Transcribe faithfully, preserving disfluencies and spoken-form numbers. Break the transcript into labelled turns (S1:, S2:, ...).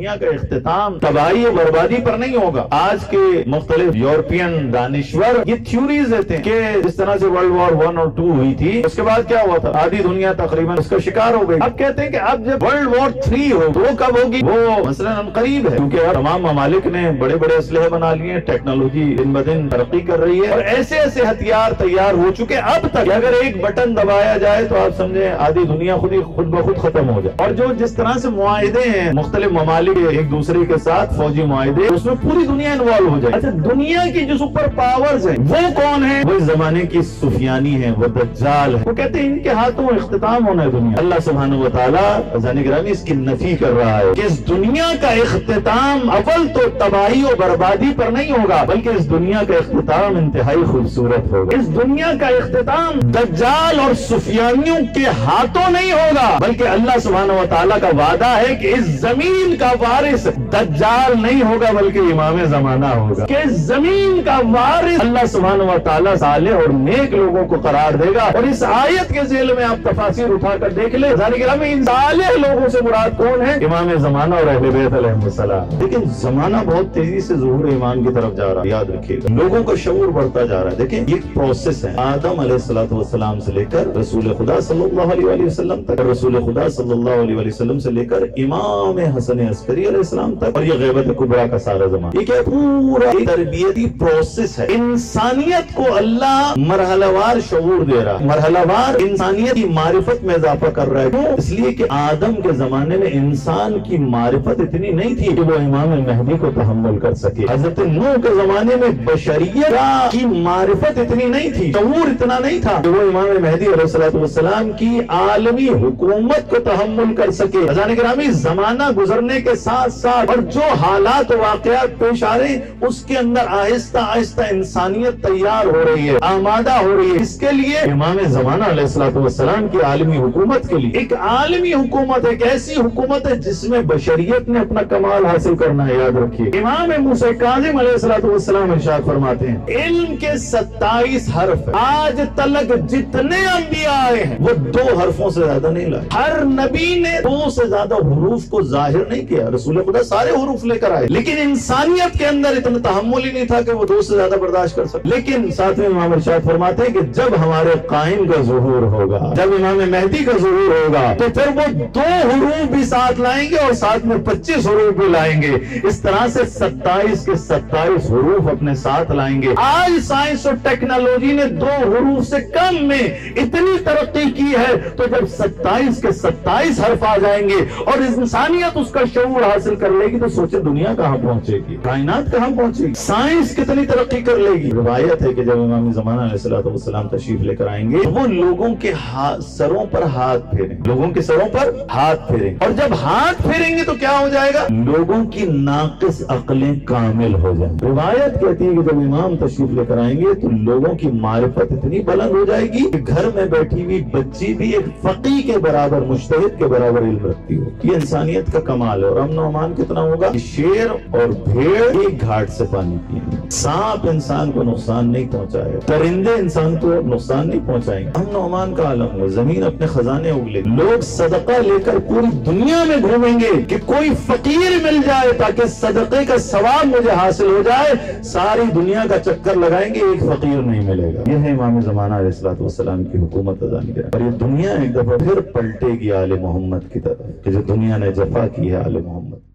S1: دنیا کا اختتام تباہی و بربادی پر نہیں ہوگا۔ آج کے مختلف یورپین دانشور یہ تھیوریز دیتے ہیں کہ جس طرح سے ورلڈ وار ون اور ٹو ہوئی تھی، اس کے بعد کیا ہوا تھا، آدھی دنیا تقریباً اس کا شکار ہو گئی۔ اب کہتے ہیں کہ اب جب ورلڈ وار تھری ہو تو وہ کب ہوگی، وہ مثلاً قریب ہے، کیونکہ اب تمام ممالک نے بڑے بڑے اسلحے بنا لیے ہیں، ٹیکنالوجی دن بدن ترقی کر رہی ہے اور ایسے ایسے ہتھیار تیار ہو چکے اب تک کہ اگر ایک بٹن دبایا جائے تو آپ سمجھیں آدھی دنیا خود ہی خود بخود ختم ہو جائے۔ اور جو جس طرح سے معاہدے ہیں مختلف ممالک ایک دوسرے کے ساتھ فوجی معاہدے، اس میں پوری دنیا انوالو ہو جائے۔ اچھا، دنیا کی جو سپر پاورز ہیں وہ کون ہیں؟ وہ زمانے کی سفیانی ہیں، وہ دجال ہے۔ وہ کہتے ہیں ان کے ہاتھوں اختتام ہونا ہے دنیا۔ اللہ سبحانہ و تعالیٰ عزیزان گرامی اس کی نفی کر رہا ہے کہ اس دنیا کا اختتام اول تو تباہی و بربادی پر نہیں ہوگا، بلکہ اس دنیا کا اختتام انتہائی خوبصورت ہوگا۔ اس دنیا کا اختتام دجال اور سفیانیوں کے ہاتھوں نہیں ہوگا، بلکہ اللہ سبحانہ و تعالیٰ کا وعدہ ہے کہ اس زمین کا وارث دجال نہیں ہوگا بلکہ امام زمانہ ہوگا، کہ اس زمین کا وارث اللہ سبحانہ و تعالیٰ صالح اور نیک لوگوں کو قرار دے گا۔ اور اس آیت کے ذیل میں آپ تفاسیر اٹھا کر دیکھ لیں، ان صالح لوگوں سے مراد کون ہے؟ امام زمانہ اور اہل بیت علیہ السلام۔ لیکن زمانہ بہت تیزی سے ظہور ایمان کی طرف جا رہا ہے، یاد رکھیے گا، لوگوں کا شعور بڑھتا جا رہا ہے۔ دیکھیں یہ ایک پروسیس ہے، آدم علیہ الصلوۃ والسلام سے لے کر رسول خدا صلی اللہ علیہ وآلہ وسلم تک، رسول خدا صلی اللہ علیہ وآلہ وسلم سے لے کر امام حسن عسکری علیہ السلام تک، اور یہ غیبت کبریٰ کا سارا زمانہ، یہ کیا پورا ایک تربیتی پروسیس ہے۔ انسانیت کو اللہ مرحلہ وار شعور دے رہا ہے، مرحلہ وار انسانیت کی معرفت میں اضافہ کر رہا ہے۔ کیوں؟ اس لیے کہ آدم کے زمانے میں انسان کی معرفت اتنی نہیں تھی کہ وہ امام مہدی کو تحمل کر سکے۔ حضرت نوح کے زمانے میں بشریت کی معرفت اتنی نہیں تھی، شعور اتنا نہیں تھا کہ وہ امام مہدی علیہ الصلوۃ والسلام کی عالمی حکومت کو تحمل کر سکے۔ عزیزان گرامی، زمانہ گزرنے کے ساتھ ساتھ اور جو حالات و واقعات پیش آ رہے ہیں اس کے اندر آہستہ آہستہ انسانیت تیار ہو رہی ہے، آمادہ ہو رہی ہے۔ اس کے لیے امام زمانہ علیہ الصلوۃ والسلام کی عالمی حکومت کے لیے ایک عالمی حکومت، ایک ایسی حکومت ہے جس میں بشریت نے اپنا کمال حاصل کرنا ہے، یاد رکھیے۔ امام موسیٰ کاظم علیہ الصلوۃ والسلام ارشاد فرماتے ہیں علم کے ستائیس حرف آج تلک جتنے انبیاء آئے ہیں وہ دو حرفوں سے زیادہ نہیں لائے۔ ہر نبی نے دو سے زیادہ حروف کو ظاہر نہیں کیا، رسول خدا سارے حروف لے کر آئے، لیکن انسانیت کے اندر اتنا تحمل ہی نہیں تھا کہ وہ دو سے زیادہ برداشت کر سکے۔ لیکن ساتھ میں امام ارشاد فرماتے ہیں کہ جب ہمارے قائم کا ظہور ہوگا، جب امام مہدی کا ظہور ہوگا تو پھر وہ دو حروف بھی ساتھ لائیں گے اور ساتھ میں پچیس حروف بھی لائیں گے۔ اس طرح سے ستائیس کے ستائیس حروف اپنے ساتھ لائیں گے۔ آج سائنس اور ٹیکنالوجی نے دو حروف سے کم میں اتنی ترقی کی ہے، تو جب ستائیس کے ستائیس حرف آ جائیں گے اور انسانیت اس کا شعور حاصل کر لے گی تو سوچے دنیا کہاں پہنچے گی، کائنات کہاں پہنچے گی، سائنس کتنی ترقی کر لے گی۔ روایت ہے کہ جب امام زمانہ علیہ الصلوۃ والسلام تشریف لے کر آئیں گے وہ لوگوں کے سروں پر ہاتھ پھیریں، لوگوں کے سروں پر ہاتھ پھیریں، اور جب ہاتھ پھیریں گے تو کیا ہو جائے گا، لوگوں کی ناقص عقلیں کامل ہو جائیں۔ روایت کہتی ہے کہ جب امام تشریف لے کر آئیں گے تو لوگوں کی معرفت اتنی بلند ہو جائے گی کہ گھر میں بیٹھی ہوئی بچی بھی ایک فقیہ کے برابر، مجتہد کے برابر علم رکھتی ہو۔ یہ انسانیت کا کمال ہے۔ اور امن و امان کتنا ہوگا کہ شیر اور بھیڑ ایک گھاٹ سے پانی پیئیں گے، سانپ انسان کو نقصان نہیں پہنچائے گا، پرندے انسان کو نقصان نہیں پہنچائیں گے، امن و امان کا عالم ہو، زمین اپنے خزانے اگلے، لوگ صدقہ لے کر پوری دنیا میں گھومیں گے کہ کوئی فقیر مل جائے تاکہ صدقے کا ثواب مجھے حاصل ہو جائے، ساری دنیا کا چکر لگائیں گے ایک فقیر نہیں ملے گا۔ یہ ہے امام زمانہ علیہ الصلوۃ والسلام کی حکومت اذان ہے، اور یہ دنیا ایک دفعہ پھر پلٹے گی آل محمد کی طرف کہ جو دنیا نے جفا کی ہے آل محمد۔